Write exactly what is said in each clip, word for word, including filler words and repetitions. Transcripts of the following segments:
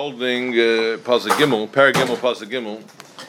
holding uh, Pasuk Gimel, Perek Gimel, Pasuk Gimel.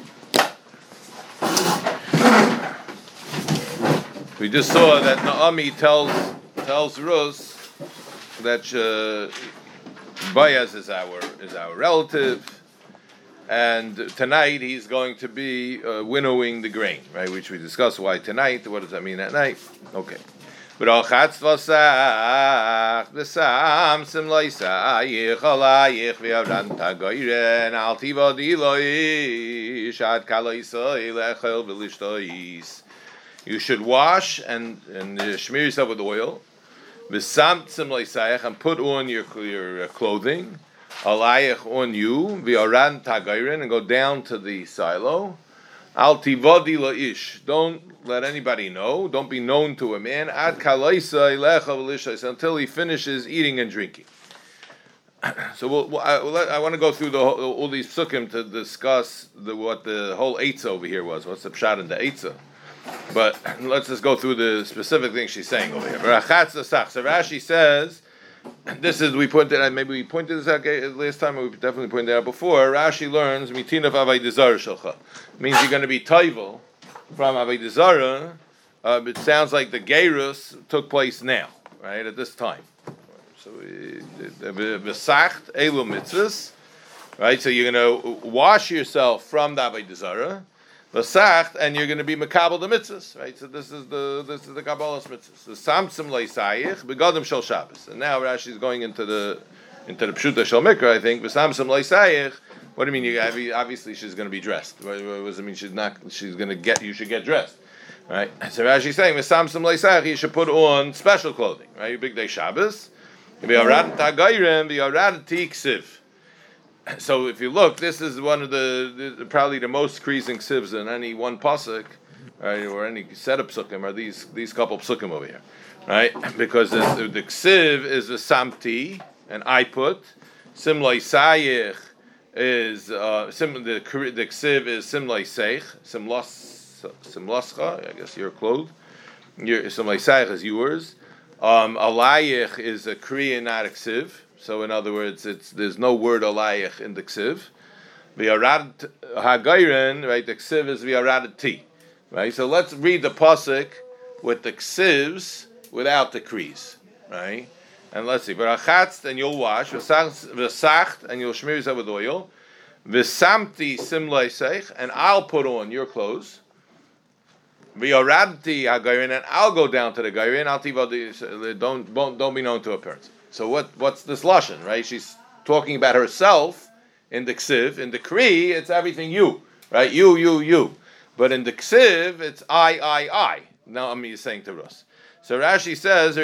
We just saw that Naomi tells tells Rus that uh, Boaz is our is our relative, and tonight he's going to be uh, winnowing the grain, right? Which we discussed. Why tonight? What does that mean at night? Okay. But Achatz vasach besam sim loisayich alayich v'avran tagoyren al tivodi loish ad kaloisay lechel v'lishtois. You should wash and and uh, smear yourself with oil. Besam sim loisayich, and put on your your clothing. Alayich on you v'avran tagoyren, and go down to the silo. Al tivodi loish. Don't let anybody know. Don't be known to a man. Ad kalaisa lecha until he finishes eating and drinking. So we'll, we'll, I, we'll, I want to go through the, all these psukim to discuss the, what the whole eitzah over here was. What's the pshat in the eitzah? But let's just go through the specific things she's saying over here. So Rashi says, this is, we pointed out, maybe we pointed this out last time, or we definitely pointed out before. Rashi learns, mitinaf avodah zarah shelcha. Means you're going to be toivel from avodah zarah. Uh, it sounds like the gerus took place now, right, at this time. So, v'sacht elu mitzvahs, right, so you're going to wash yourself from the avodah zarah. V'sacht, and you're going to be makabel the mitzvahs, right? So this is the this is the kabbalas mitzvahs. The samsim leisayich begadim shel Shabbos. And now Rashi is going into the into the pshuta shel mikra. I think v'samsim leisayich. What do you mean? You obviously she's going to be dressed. What, what does it mean? She's not. She's going to get. You should get dressed, right? So Rashi is saying v'samsim leisayich. You should put on special clothing, right? Big day Shabbos. V'yarad tagayrem v'yarad tiksiv. So if you look, this is one of the, the probably the most creasing sivs in any one pasuk, right, or any set of psukim, are these these couple psukim over here, right? Because the, the ksiv is a samti, and I put simlai sayich is uh, sim the the ksiv is simlai seich simlas simlascha. I guess your clothes. Your simlai sayich is yours. Um, alayich is a kriya, not a ksiv. So in other words, it's there's no word alayich in the ksiv. V'yarad hagayren, right? The ksiv is v'yarad ti, right? So let's read the pasuk with the ksivs without the kris, right? And let's see. V'rachatz, and you'll wash. V'sacht, and you'll smear yourself with oil. V'samti simlai seich, and I'll put on your clothes. V'yaradti hagayren, and I'll go down to the gayren. I'll tivodi, don't don't don't be known to a person. So what? What's this lashon, right? She's talking about herself in the ksiv. In the kri, it's everything you, right? You, you, you. But in the ksiv, it's I, I, I. Now I'm saying to Rus. So Rashi says,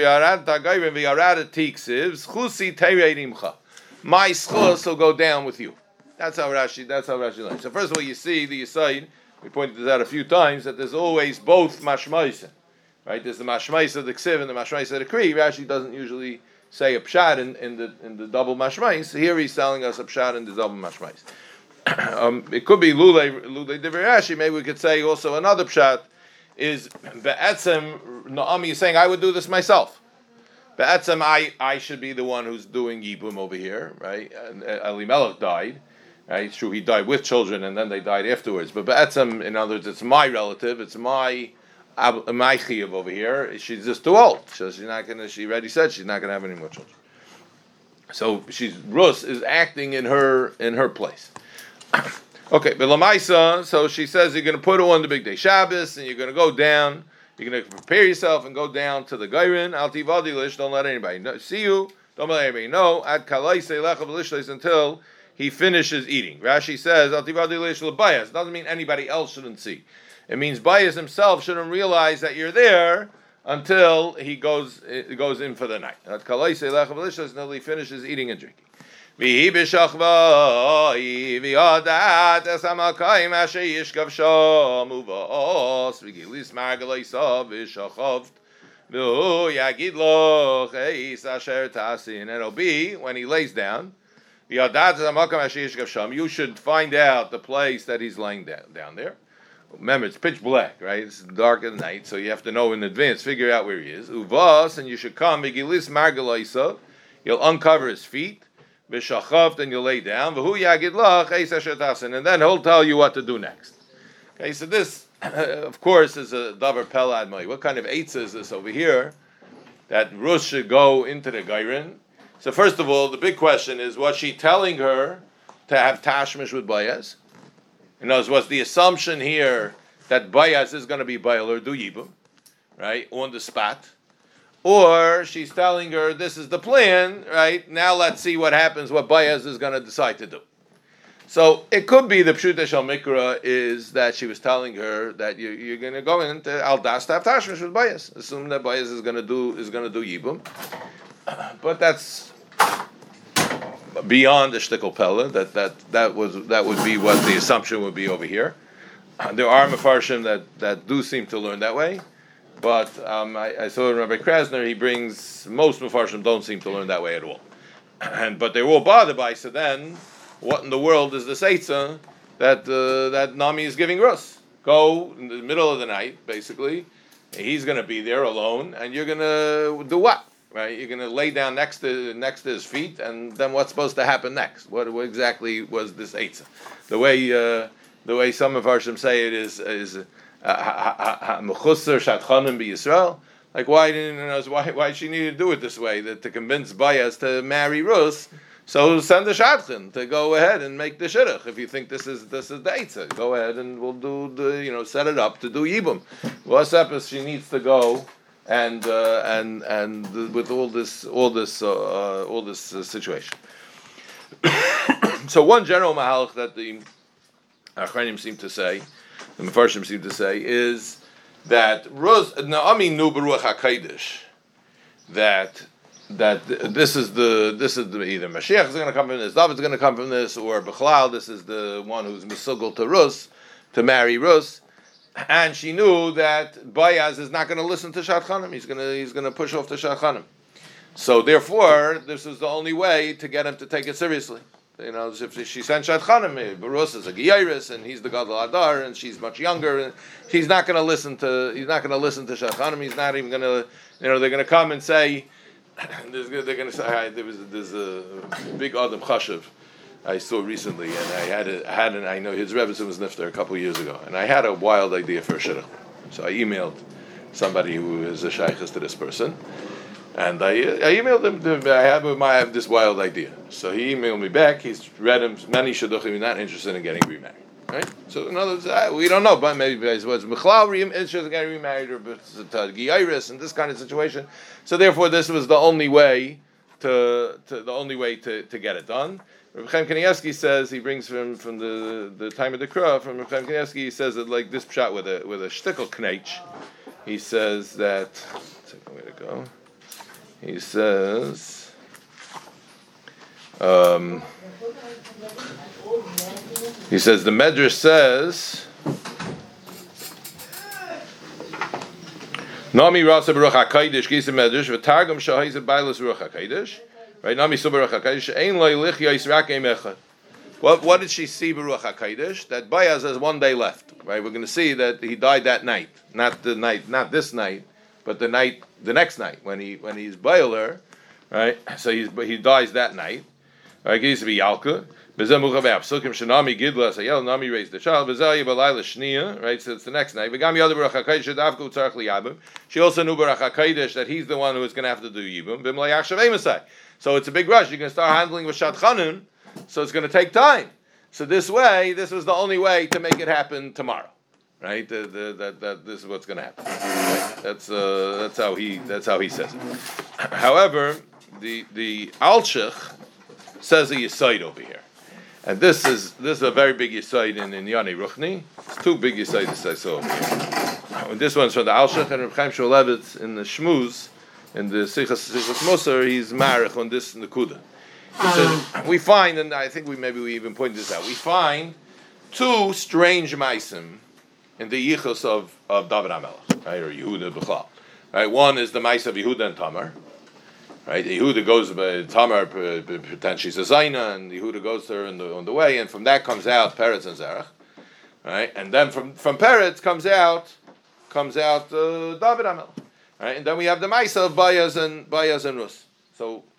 my schus will go down with you. That's how Rashi. That's how Rashi learns. So first of all, you see the aside. We pointed this out a few times that there's always both mashmaisin, right? There's the mashmais of the ksiv and the mashmais of the kri. Rashi doesn't usually say a pshat in, in the in the double mashmais. Here he's telling us a pshat in the double mashmais. um, it could be lulei lulei divrei Rashi. Maybe we could say also another pshat is be'etzem. Naomi is saying I would do this myself. Be'etzem, I I should be the one who's doing yibum over here, right? And Elimelech died. Right? It's true he died with children and then they died afterwards. But be'etzem, in other words, it's my relative. It's my my chiyuv over here. She's just too old. So she's not gonna. She already said she's not gonna have any more children. So she's Rus is acting in her in her place. Okay, but Lamaisa. So she says you're gonna put on the big day Shabbos and you're gonna go down. You're gonna prepare yourself and go down to the gayrin. Al tivadi lish. Don't let anybody know, see you. Don't let anybody know. Ad kalaisei lechav lishleis until he finishes eating. Rashi says al tivadi lish l'bayas. Doesn't mean anybody else shouldn't see. It means Bias himself shouldn't realize that you're there until he goes goes in for the night. Until he finishes eating and drinking. And it'll be when he lays down. You should find out the place that he's laying down, down there. Remember, it's pitch black, right? It's dark at night, so you have to know in advance, figure out where he is. Uvas, and you should come. Vigilis margalaisa, you'll uncover his feet. B'shachavt, and you lay down. V'hu yagid lach eis asher tasin, and then he'll tell you what to do next. Okay, so this, of course, is a davar pela admai. What kind of eitz is this over here? That Rus should go into the geirin. So first of all, the big question is, was she telling her to have tashmish with Bayaz? In other words, was the assumption here that Bayaz is going to be Bayal or do Yibum, right, on the spot? Or she's telling her, this is the plan, right, now let's see what happens, what Bayaz is going to decide to do. So it could be the Pshuta Shal Mikra is that she was telling her that you, you're going to go into Al Das to have Tashmish with Bayaz. Assume that Bayaz is going to do is going to do Yibum. But that's beyond the shtickle pella. That that that was that would be what the assumption would be over here. There are mefarshim that, that do seem to learn that way, but um, I, I saw Rabbi Krasner. He brings most mefarshim don't seem to learn that way at all, and but they're all bothered by. So then, what in the world is this eitzah that uh, that Nami is giving Rus? Go in the middle of the night, basically. He's going to be there alone, and you're going to do what? Right, you're going to lay down next to next to his feet, and then what's supposed to happen next? What, what exactly was this eitzah? The way uh, the way some of our say it is is mechusar shatchanim be Yisrael. Like why didn't you know, why why she needed to do it this way? That to convince Bayaz to marry Rus, so send a shadchan to go ahead and make the shidduch. If you think this is this is the eitzah, go ahead and we'll do the you know set it up to do yibum. What's up is she needs to go. And uh, and and with all this all this uh, uh, all this uh, situation, so one general mahalach that the Achronim seem to say, the Mefarshim seem to say, is that Rus Naomi knew Baruch Hakodesh that that this is the this is the, either Mashiach is going to come from this, David is going to come from this, or Bechlal, this is the one who's Mesugel to Rus to marry Rus. And she knew that Bayaz is not going to listen to Shadchanim. He's going to he's going to push off the Shadchanim. So therefore, this is the only way to get him to take it seriously. You know, if she sent Shadchanim, Barus is a Giyairis, and he's the Gadol Adar, and she's much younger, and he's not going to listen to he's not going to listen to Shadchanim. He's not even going to, you know, they're going to come and say, they're going to say, hi, there was there's a big Adam Chashav I saw recently, and I had a, had an, I know his Rebbe was nifter a couple of years ago, and I had a wild idea for a shidduch. So I emailed somebody who is a shaykhis to this person, and I, I emailed him. To, I have I have this wild idea. So he emailed me back. He's read him many shidduchim. He's not interested in getting remarried. Right? So in other words, I, we don't know, but maybe it was Mechlal interested in getting remarried, or Giyaris, and this kind of situation. So therefore, this was the only way to, to the only way to, to get it done. Reb Chaim Kanievsky says, he brings from from the, the time of the Krah, from Reb Chaim Kanievsky, he says that like this pshat with a with a shtickle kneich, he says that, second way to go, he says, um, he says the Medrash says, Nami Rasa Baruch HaKadosh Gisa Medrash v'Targum Shahayz Bailas Baruch HaKadosh. Right, Nami Su Baruch HaKadosh Ein Lo Yilich Yis Rak Ein Echad. What what did she see Baruch HaKadosh? That Bayaz has one day left. Right, we're going to see that he died that night, not the night, not this night, but the night, the next night when he when he's Bailer. Right, so he's he dies that night. Right, he used to be Yalka. Psukim Shanami Gidla Sayel Nami raised the child. Bezayi Balayla Shnia. Right, so it's the next night. V'gam Yad Baruch HaKadosh Davku Tzarech Liyabim. She also knew Baruch HaKadosh that he's the one who is going to have to do Yibum. B'mlayach Shavei Masai. So it's a big rush. You're going to start handling with Shadchanun, so it's going to take time. So this way, this was the only way to make it happen tomorrow, right? The, the, that, that this is what's going to happen. Right? That's uh, that's how he that's how he says it. However, the the Alshich says a yisaid over here, and this is this is a very big yisaid in in Yanei Ruchni. It's two big yisaids I saw over here. This one's from the Alshich and Reb Chaim Shmulevitz in the Shmuz. In the Sichas Sichas Musar, he's marich on this Nekuda. He says, we find, and I think we maybe we even pointed this out, we find two strange maisim in the yichus of, of David HaMelech, right, or Yehuda B'chlal. Right, one is the mais of Yehuda and Tamar. Right, Yehuda goes by Tamar pretends she's a Zaina, and Yehuda goes to her on the, on the way, and from that comes out Peretz and Zerach. Right, and then from from Peretz comes out comes out uh, David HaMelech. Right, and then we have the Maisa of Bayaz and Bayaz and Rus. So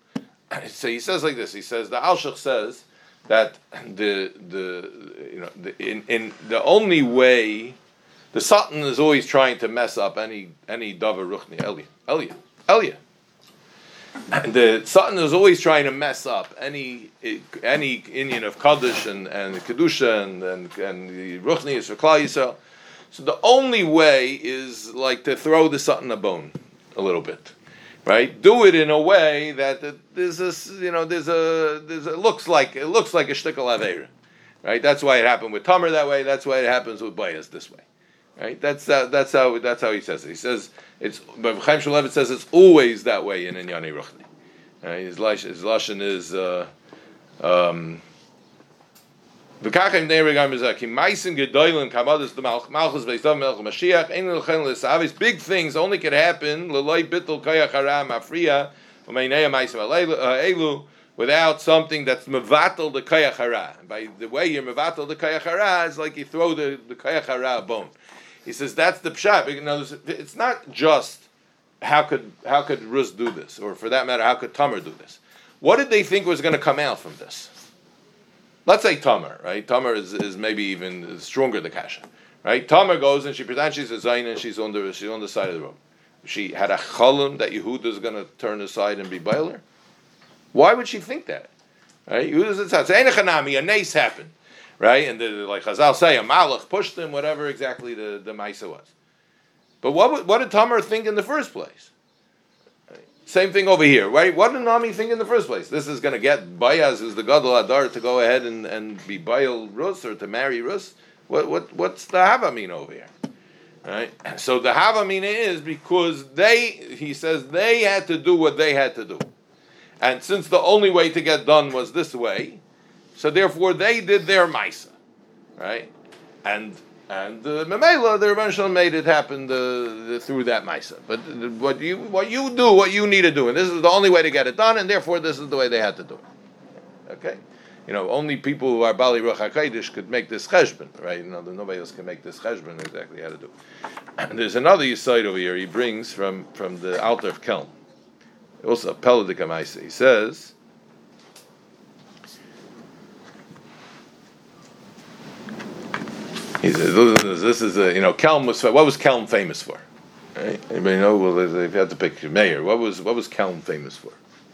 so he says like this. He says the Alshach says that the the you know the, in in the only way the Satan is always trying to mess up any any davar ruchni Elia Elia Elia. And the Satan is always trying to mess up any any Indian of Kaddish and and Kedusha and and, and the ruchni is for Klal Yisrael. So the only way is like to throw the Satan a bone a little bit. Right, do it in a way that there's a, you know, there's a, there's a, it looks like it looks like a shtickle aveira, right? That's why it happened with Tamar that way. That's why it happens with Bayas this way, right? That's uh, that's how that's how he says it. He says it's, but Chaim Shmulevitz says it's always that way in Inyani Ruchni. Right? His lash, his lashon is. Uh, um, Big things, only can happen without something that's mevatel the kayach hara. By the way you're mevatel the kayach hara is like you throw the, the kayach hara bone. He says that's the pshat. You know, it's not just how could how could Rus do this, or for that matter, how could Tamar do this? What did they think was going to come out from this? Let's say Tamar, right? Tamar is, is maybe even stronger than Kasha, right? Tamar goes and she pretends she's a Zayin and she's on the she's on the side of the road. She had a chalum that Yehuda is going to turn aside and be bailer. Why would she think that? Right? Yehuda's a chanami, a nace happened, right? And the, like Chazal say, a malach pushed him, whatever exactly the the ma'isa was. But what what did Tamar think in the first place? Same thing over here, right? What did Nami think in the first place? This is going to get Bayaz, who's the Gadol Adar, to go ahead and, and be Bayal Rus or to marry Rus. What what what's the Havamina over here? Right? So the Havamina is because they, he says, they had to do what they had to do. And since the only way to get done was this way, so therefore they did their Maisa. Right? And And the uh, Memela, the Rebbeinu Shalom made it happen uh, through that Maisa. But uh, what you what you do, what you need to do, and this is the only way to get it done, and therefore this is the way they had to do it. Okay, you know, only people who are Bali Ruach HaKodesh could make this cheshbon, right? You know, nobody else can make this cheshbon exactly how to do it. And there's another Yisayid over here he brings from from the Alter of Kelm, also a Peladic Maisa. He says. He says, "This is a, you know, Kelm was what was Kelm famous for? Right? Anybody know? Well, if you had to pick your mayor, what was what was Kelm famous for?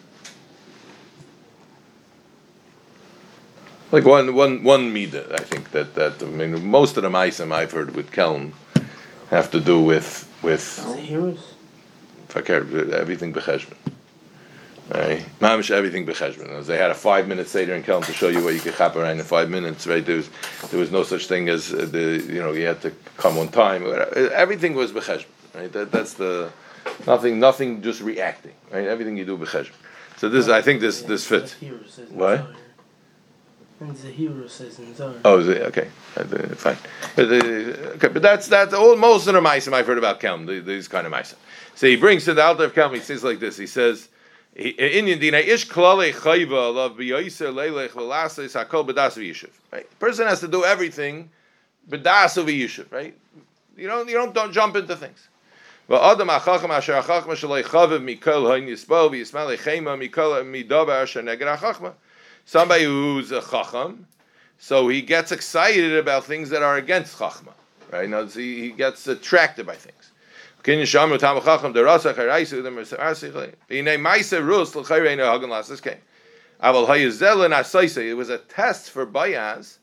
Like one one one midah, I think that that I mean most of the ma'asim I've heard with Kelm have to do with with heroes. Everything b'cheshbon. Right, mamish everything b'cheshbon. They had a five minute seder in Kelm to show you what you could chap around in five minutes. Right, there was there was no such thing as uh, the you know you had to come on time. Everything was b'cheshbon. Right, that, that's the nothing nothing just reacting. Right, everything you do b'cheshbon. So this I think this this fits. What? And the hero says in Zohar. Oh, is it? Okay, uh, fine. But, uh, okay, but that's that's all. Most of the ma'asim I've heard about Kelm, these kind of ma'asim. So he brings to the Alter of Kelm. He says like this. He says. Inyan dina ish klale chayva lav biyoser leilech v'lases hakol b'das v'yishuv. Right, person has to do everything b'das v'yishuv. Right, you don't you don't don't jump into things. V'adam achacham asher achachma shalei chaviv mikol hayin yisbo v'yismal lechema mikol midavar asher neged achachma. Somebody who's a chacham, so he gets excited about things that are against chachma. Right, now he, he gets attracted by things. It was a test for Bayaz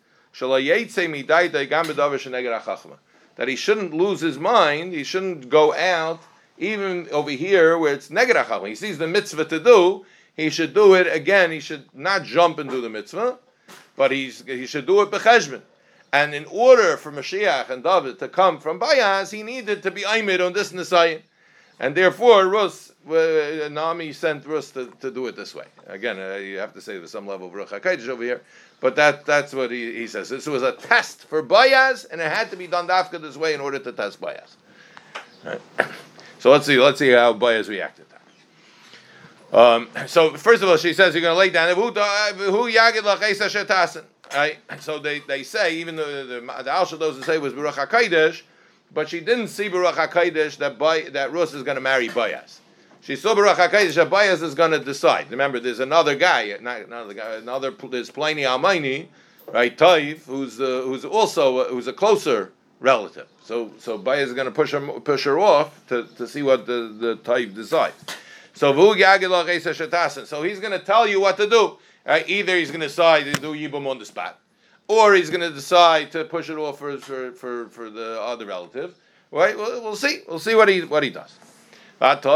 that he shouldn't lose his mind. He shouldn't go out even over here where it's neged hachachma. He sees the mitzvah to do. He should do it again. He should not jump and do the mitzvah, but he's, he should do it b'cheshbon. And in order for Mashiach and David to come from Bayaz, he needed to be Aimid on this Nisayin. And therefore, Rus, uh, Nami sent Rus to, to do it this way. Again, uh, you have to say there's some level of Ruach HaKodesh over here, but that that's what he, he says. This was a test for Bayaz, and it had to be done dafka this way in order to test Bayaz. Right. So let's see, let's see how Bayaz reacted. Um, so first of all, she says you're going to lay down. Who yagid lachesa shetasen. Right, so they, they say even though the the, the Alshach doesn't say it was Baruch HaKodesh, but she didn't see Baruch HaKodesh that by, that Rus is going to marry Bayaz. She saw Baruch HaKadosh Abayas is going to decide. Remember, there's another guy, not another guy, another. There's Pliny Almaini, right? Taif, who's uh, who's also uh, who's a closer relative. So so Bayas is going to push her push her off to, to see what the the Taif decides. So Vu Yagilach Eisa Shatasin. So he's going to tell you what to do. Right? Either he's going to decide to do Yibum on the spot, or he's going to decide to push it off for for for, for the other relative. Right? We'll, we'll see. We'll see what he what he does. So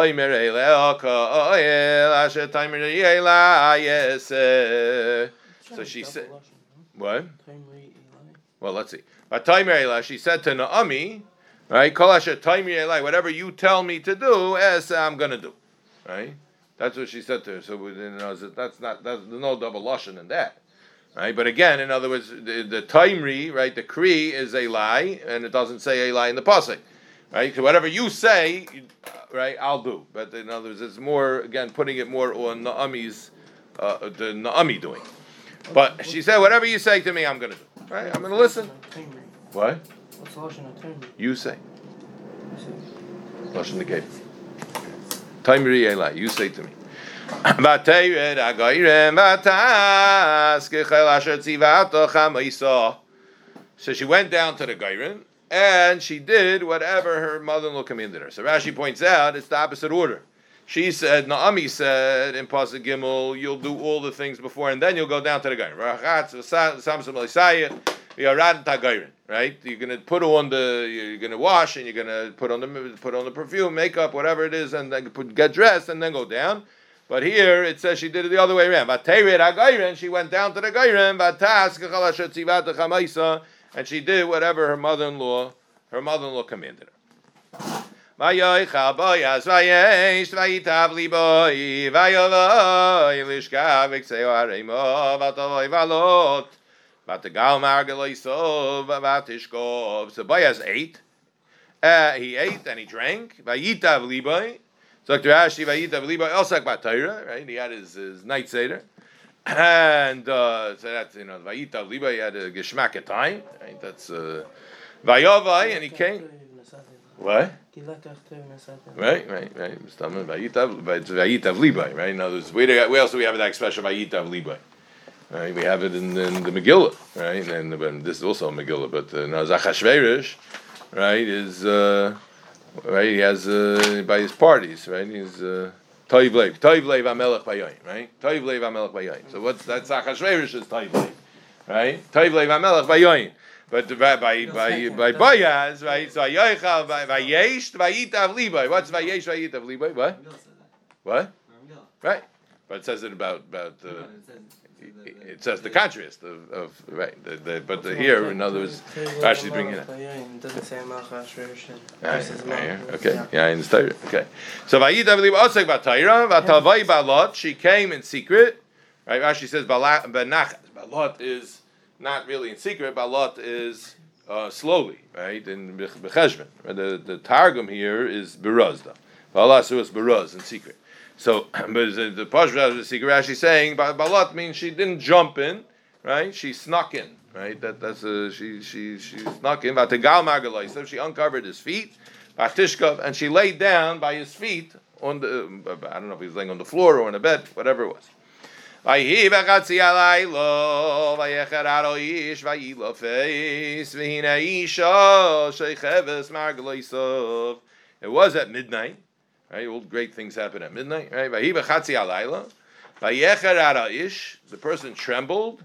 she said, what? Well, let's see. She said to Naomi, right? Whatever you tell me to do, I'm going to do. Right? That's what she said to her. So you know, that's not that's no double lashon in that. Right? But again, in other words, the, the Taimri, right? The Kri is a lie, and it doesn't say a lie in the pasuk. Right? So whatever you say, right, I'll do. But in other words, it's more, again, putting it more on Naomi's, uh, the Naomi doing. But she said, whatever you say to me, I'm going to do. Right? I'm going to listen. What? What's Lashon HaTaimri? You say. Lashon HaKev. Taimri Eli, you say to me. So she went down to the Gairin, and she did whatever her mother-in-law commanded her. So Rashi points out it's the opposite order. She said, Naomi said in Pasuk Gimel, you'll do all the things before, and then you'll go down to the Gairin. Right? You're going to put on the, you're going to wash, and you're going to put on the put on the perfume, makeup, whatever it is, and then put, get dressed, and then go down. But here it says she did it the other way around. She went down to the Gairin, and she did whatever her mother-in-law, her mother-in-law commanded her. So Boaz ate, uh, he ate and he drank. So Doctor Rashi, right? He had his, his night seder. And uh, so that's, you know, Vayitav Liba, he had a Geshmak time, right? That's uh, Vayavai, and he came. What? Right, right, right. Vayitav Liba, right? In other words, where else do we have that expression, Vayitav Liba? Right? We have it in, in the Megillah, right? And, and this is also a Megillah, but uh, now Zachashverish, right, is, uh, right, he has, uh, by his parties, right, he's, uh, Toiv Leiv, Toiv Leiv Amelech Bayoin, right? Toiv Leiv Amelech Bayoin. So what's that's Achashverosh is Toiv Leiv, right? Toiv Leiv Amelech Bayoin. But by by by by Boaz, right? So Yoichal Vayesh Vayitav Libai. What's Vayesh Vayitav Libai? What? What? Right. But it says it about about. Uh, it says the contrast of, of right, the, the, but the, here in other words, actually bringing it. Okay, yeah, I understand. Okay, so Vayida believe also about Taira, Vatavai Balot. She came in secret. Right, Rashi says Balach. Balot is not really in secret. Balot is uh, slowly, right, in Becheshvan. The the Targum here is Berazda. Balot was Beraz in secret. So, but the Pashra of the secret Rashi saying Balot means she didn't jump in, right? She snuck in, right? That that's a, she she she snuck in. Vategal Margalai, so she uncovered his feet, Vatishkov, and she laid down by his feet on the. I don't know if he was laying on the floor or on a bed, whatever it was. It was at midnight. Right, all great things happen at midnight. Right, the person trembled.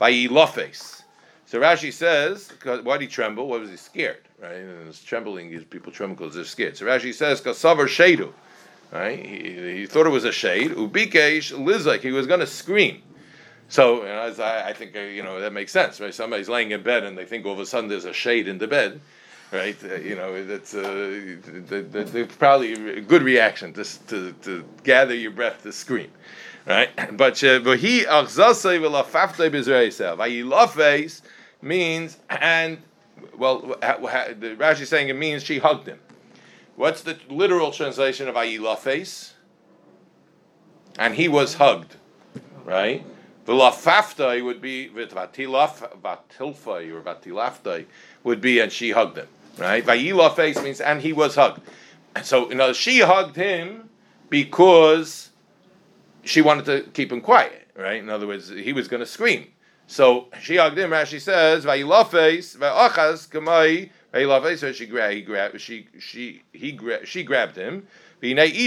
So Rashi says, why did he tremble? Why was he scared? Right, and it's trembling. These people tremble because they're scared. So Rashi says, "Kasavar sheidu." Right, he, he thought it was a shade. Ubikesh lizak. He was going to scream. So you know, as I, I think uh, you know that makes sense. Right, somebody's laying in bed and they think all of a sudden there's a shade in the bed. Right, uh, you know that's uh, the, the, the, probably a good reaction to, to to gather your breath to scream, right? But but he achzasei v'lafaftei b'zrei Vayilafeis means and well the Rashi is saying it means she hugged him. What's the literal translation of Vayilafeis? And he was hugged, right? V'lafaftai would be v'vatilaf vatilfai or vatilaftai would be and she hugged him. Right, Vayila face means and he was hugged. So you know she hugged him, because she wanted to keep him quiet, right? In other words, he was going to scream. So she hugged him. Rashi says, "Vayilafes va'achas kamai vayilafes." So she grabbed, he grabbed, she she he gra- she grabbed him. Then he,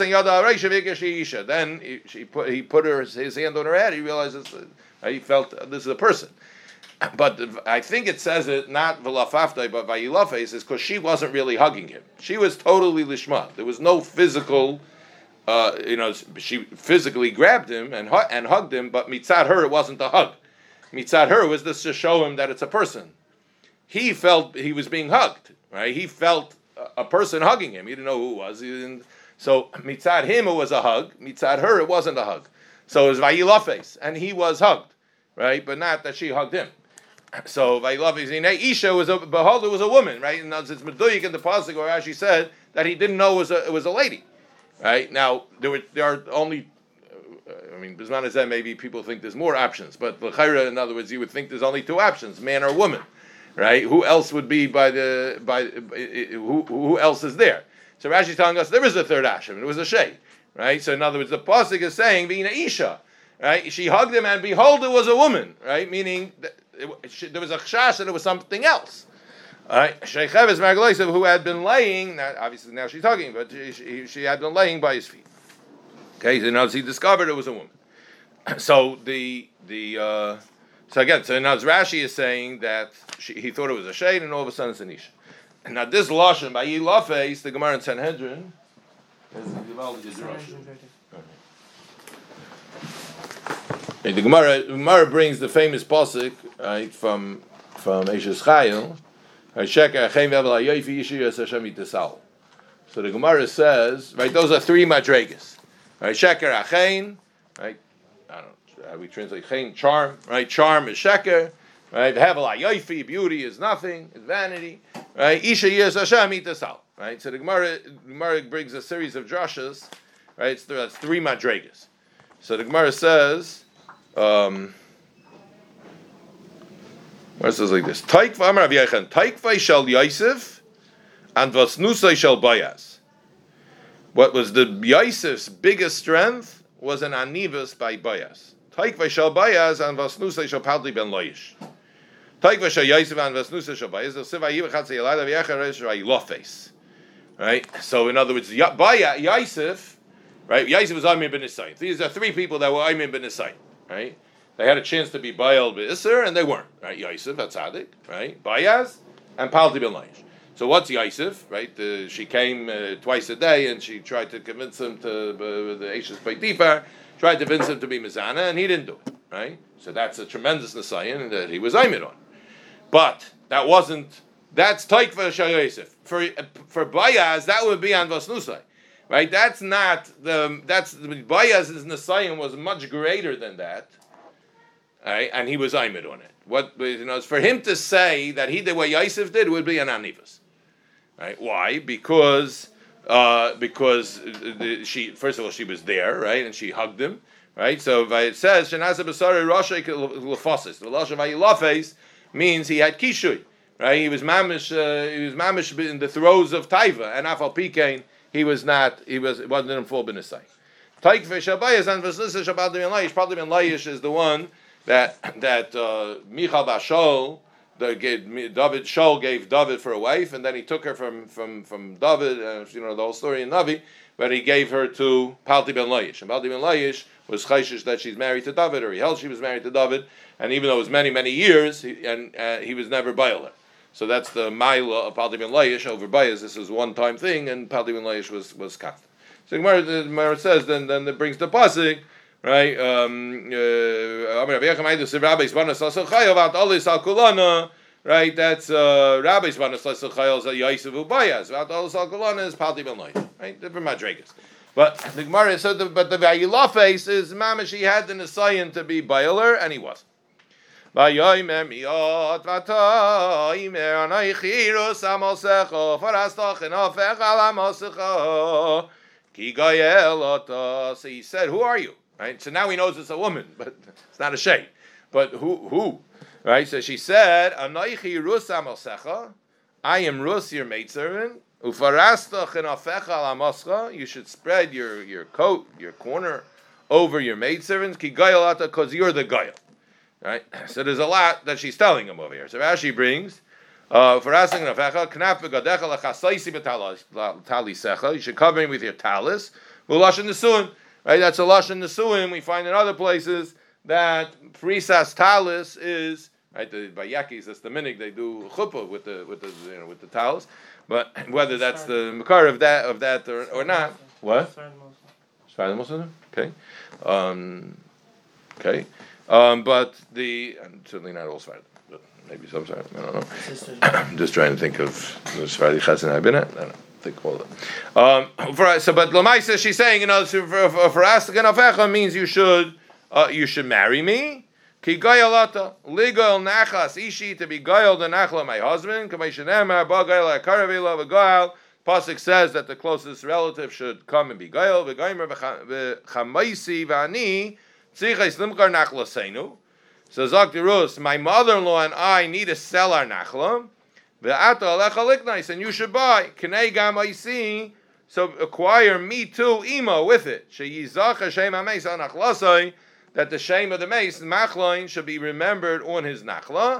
she put he put her his hand on her head. He realizes he felt uh, this is a person. But I think it says it not v'lafaftai but vayilafes is because she wasn't really hugging him. She was totally lishma. There was no physical. Uh, you know, she physically grabbed him and hu- and hugged him, but mitzad her it wasn't a hug. Mitzad her was this to show him that it's a person. He felt he was being hugged, right? He felt a person hugging him. He didn't know who it was. He didn't, so mitzad him it was a hug. Mitzad her it wasn't a hug. So it was vayilafes, and he was hugged, right? But not that she hugged him. So vayilafes, Isha was a behold, it was a woman, right? And it's meduyik in the pasuk where Rashi said that he didn't know it was a, it was a lady, right? Now there were there are only. I mean, Bisman has said maybe people think there's more options, but l'chayra, in other words, you would think there's only two options: man or woman, right? Who else would be by the by? Who who else is there? So Rashi's telling us there is a third option. It was a shade, right? So in other words, the pasuk is saying being Isha, right? She hugged him, and behold, it was a woman, right? Meaning that it, she, there was a chash and it was something else. All right, Sheikh Chavis Margaloisav, who had been laying, now, obviously now she's hugging, but she, she, she had been laying by his feet. Okay, so now he discovered it was a woman. So the the uh, so again, so now Rashi is saying that she, he thought it was a shade, and all of a sudden it's an isha. And now this lashon by Yilafes, the Gemara in Sanhedrin, is the okay, the Gemara Gemara brings the famous pasuk right from from Eishes Chayil. So the Gemara says, right, those are three madregas. Right, sheker achein, right? I don't know how we translate chein, charm, right? Charm is sheker, right? Hevel ayofi, beauty is nothing, it's vanity, right? Isha yis Hashem itasal, right? So the Gemara, Gemara brings a series of drashas, right? It's, that's three madregas. So the Gemara says, um, what says like this? Taikva Amar Rav Yechon, Taikva shel Yosef, and Vasnusai shel Bayaz. What was the Yosef's biggest strength was an anivus by Bayas. Taikva shel Bayas and Vasnusai shel Palti ben Loish. Taikva shel Yosef and Vasnusai shel Bayas. The Sivayiv Chatzei Elada V'Yecharesh Rayilofes. Right. So in other words, Bayas Yosef, right? Yosef was Aymin ben Isai. These are three people that were Aymin ben Isai. Right. They had a chance to be Bayal be'Isser and they weren't. Right. Yosef, that's Tzaddik. Right. Bayas and Palti ben Loish. So what's Yosef, right? Uh, she came uh, twice a day and she tried to convince him to, uh, the Eishes Beitifar, tried to convince him to be Mizana, and he didn't do it, right? So that's a tremendous Nisayan that he was Aymed on. But that wasn't, that's Taikva Shal Yosef. For, uh, for Bayaz, that would be on Vasnusai, right? That's not, the that's, the Bayaz's Nisayan was much greater than that, right? And he was Aymed on it. What, you know, for him to say that he did what Yosef did would be an Anivas. Right? Why? Because uh, because the, she first of all she was there, right, and she hugged him, right. So it says Shenasa Basari Rasha Lefasis. The Lasha Vayilafes means he had kishui, right. He was mamish. Uh, he was mamish in the throes of taiva, and afal pikein he was not. He was it wasn't in full b'nisai. Taik v'shabayas and v'snisa shabad ben Laish. Probably ben Laish is the one that that uh, Michal Bashol. The, gave, David Shaul gave David for a wife, and then he took her from from from David. Uh, you know the whole story in Navi, but he gave her to Palti ben Laish, and Palti ben Laish was chayshish that she's married to David, or he held she was married to David, and even though it was many many years, he, and uh, he was never bailer. So that's the Maila of Palti ben Laish over Bayaz. This was one time thing, and Palti ben Laish was was kat. So Gemara, the Gemara says then then it brings the pasuk. Right, um, right. That's uh, Rabbi's Vanas Lesachayos Yosef Ubayas. All Salkulana is Palti ben Laish. Right, different madrigas. But the Gemara said, so but the Vayilafes is Mamish. He had the Nisayan to be Bailer, and he wasn't. Vayoymer miot vatoymer anaychirus amosecho farastach enofech al amosecho ki gayel otos. So he said, "Who are you?" Right. So now he knows it's a woman, but it's not a shade. But who? Who? Right. So she said, "Anaychirus amosecha." I am Rus, your maidservant. Ufarasta chenafecha ala mascha. You should spread your, your coat, your corner, over your maidservant. Ki gayalata, because you're the gayal. Right? So there's a lot that she's telling him over here. So Rashi brings, uh, Ufarasta chenafecha, knaf v'gadecha lechasaisi b'talisecha. You should cover him with your talis. V'lashin nesuim. Right? That's a lashin nesuim. We find in other places that prisas talis is. Right, the, by Yakis, that's the minig. They do chuppah with the with the you know with the towels, but whether that's the makar of that of that or, or not, what? Shvayim Muslim. Okay, um, okay, um, but the and certainly not all Shvayim, but maybe some Shvayim. I don't know. I'm just trying to think of the Shvayim Chazan I've been at. I don't think all of them. Um, for, so, but Lamaisa, she's saying, you know, for for, for asking afecha means you should uh, you should marry me. Ki gayalata ligal nachas ishi, to be gayal the nachla my husband. Kamei ba gayal akaravila v'gayal. Pasuk says that the closest relative should come and be gayal. V'gaymer v'chamaisi v'ani tzichais limkar nachla seinu. So Zaktirus, my mother-in-law and I need to sell our nachla. V'ata alecha liknais, and you should buy. Knei gam aisi, so acquire me too ima with it. Sheyizach Hashem ameis al nachlasai. That the shame of the mace, machlain, should be remembered on his nachla.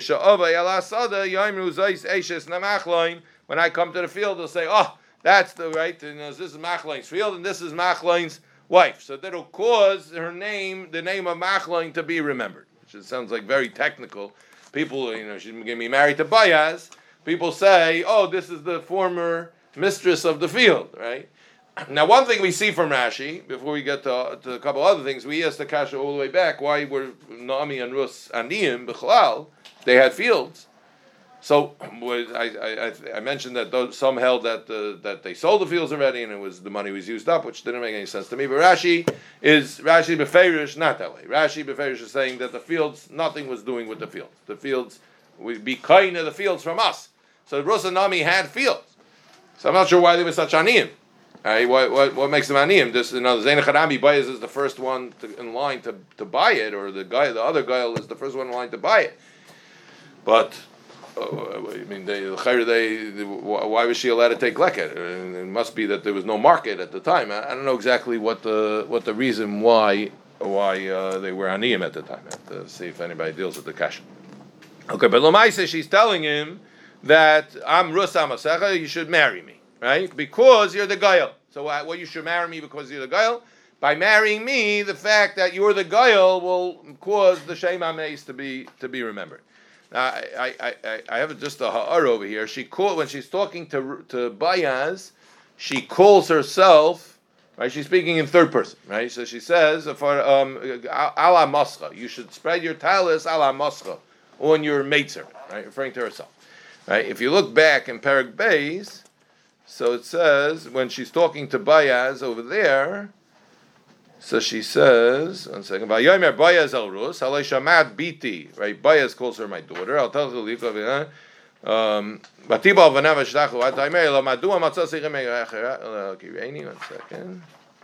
When I come to the field, they'll say, oh, that's the right, you know, this is machlain's field, and this is machlain's wife. So that'll cause her name, the name of machlain, to be remembered. Which sounds like very technical. People, you know, she's going to be married to Bayaz. People say, oh, this is the former mistress of the field, right? Now, one thing we see from Rashi, before we get to, to a couple other things, we asked the Kasha all the way back, why were Naomi and Rus Aniyim, B'chalal, they had fields. So, I, I, I mentioned that those, some held that uh, that they sold the fields already, and it was the money was used up, which didn't make any sense to me. But Rashi is, Rashi Beferish, not that way. Rashi Beferish is saying that the fields, nothing was doing with the fields. The fields, would be kind of the fields from us. So Rus and Naomi had fields. So I'm not sure why they were such Aniyim. Right, what, what what makes them aniyim? This, you know, Zayn Charami Bayez is the first one to, in line to, to buy it, or the guy, the other guy is the first one in line to buy it. But uh, I mean, they, they, why was she allowed to take leket? It must be that there was no market at the time. I, I don't know exactly what the what the reason why why uh, they were aniyim at the time. I have to see if anybody deals with the kasha. Okay, but Lomaisa, she's telling him that I'm Rus Amasecha, you should marry me. Right? Because you're the Gayel. So uh, well, you should marry me because you're the Gayel. By marrying me, the fact that you're the Gayel will cause the Shem HaMeis to be to be remembered. Now, I I, I, I have just a ha'ar over here. She call, when she's talking to to Bayaz, she calls herself, right? She's speaking in third person, right? So she says, for um, ala mascha, you should spread your talis ala mascha on your maidservant, right? Referring to herself, right? If you look back in Perek Beis, so it says, when she's talking to Bayaz over there, so she says, one second, Vayomer Bayaz el Rus, halei shamat biti, right? Bayaz calls her my daughter. I'll tell you, um, Batiba al v'nava shtachu, at ha'imei, lo madua matzah sichem me'achera, okay, Rainy, one second.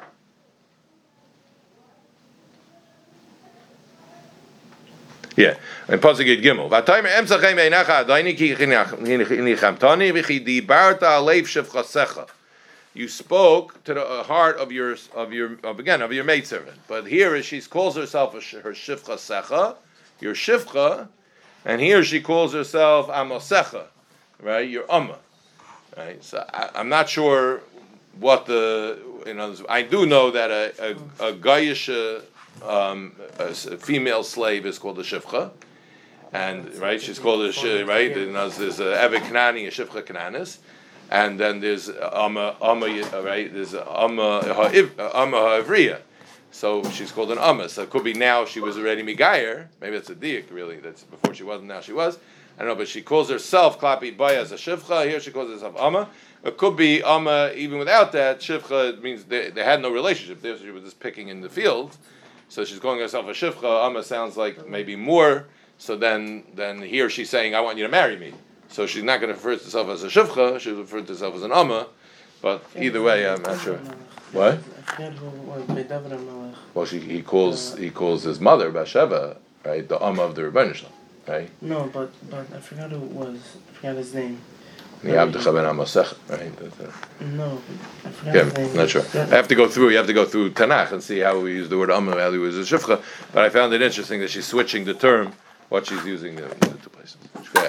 Yeah, and Pasuk Gimel. V'ataymer emzachem einacha adayni ki nichamtani v'chi dibarta alev shevchasecha. You spoke to the heart of your of your of again of your maidservant. But here she calls herself a, her shivchasecha, your shivcha, and here she calls herself amosecha, right? Your amma, right? So I, I'm not sure what the you know. I do know that a a, a gayish. Um, a female slave is called a shivcha, and right, she's called a shivcha, right. And there's a Eved Kanani, a shivcha Kananis, and then there's Amma, Amma, right. There's Amma, Amma Ha'ivriya. So she's called an Amma. So it could be now she was already Migayer. Maybe that's a diak, really. That's before she wasn't. Now she was. I don't know, but she calls herself Klapi Baya as a shivcha. Here she calls herself Amma. It could be Amma even without that. Shivcha means they, they had no relationship. There she was just picking in the field. So she's calling herself a shivcha. Amma sounds like maybe more. So then, then here she's saying, "I want you to marry me." So she's not going to refer to herself as a shivcha. She's referring to herself as an amma. But either way, I'm not sure. What? Well, she, he calls he calls his mother Bathsheba, right, the amma of the Rebbeinu Shalom, right? No, but but I forgot who it was. I forgot his name. Ni'avdecha ben Amasech, right? That's, uh, No. I forgot Okay, the name. not sure. I have to go through. You have to go through Tanakh and see how we use the word Amr, how we use the Shifcha. But I found it interesting that she's switching the term, what she's using in the two places.